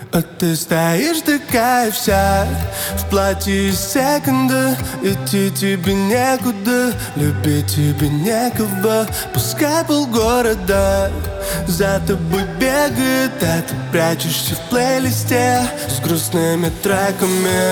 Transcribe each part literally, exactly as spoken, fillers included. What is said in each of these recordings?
А ты стоишь такая вся в платье из секонда. Идти тебе некуда, любить тебе некого. Пускай полгорода за тобой бегает, а ты прячешься в плейлисте с грустными треками.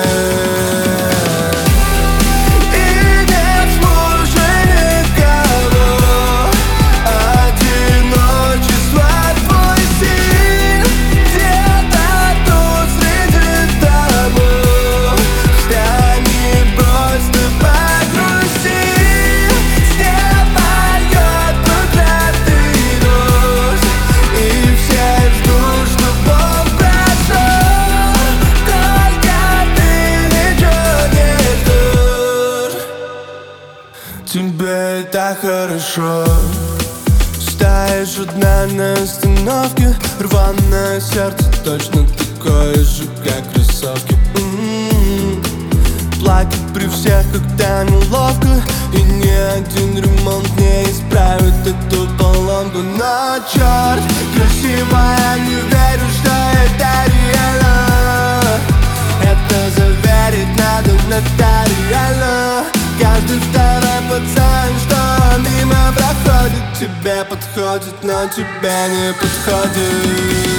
Тебе так хорошо. Стоишь одна на остановке, рваное сердце точно такое же, как кроссовки. М-м-м. Плакать при всех, когда неловко, и ни один ремонт не исправит эту поломку. Но черт, красивая, не верю, что это реально. Это заверить надо нотариально. Каждый второй пацан, что мимо проходит, тебе подходит, но тебе не подходит.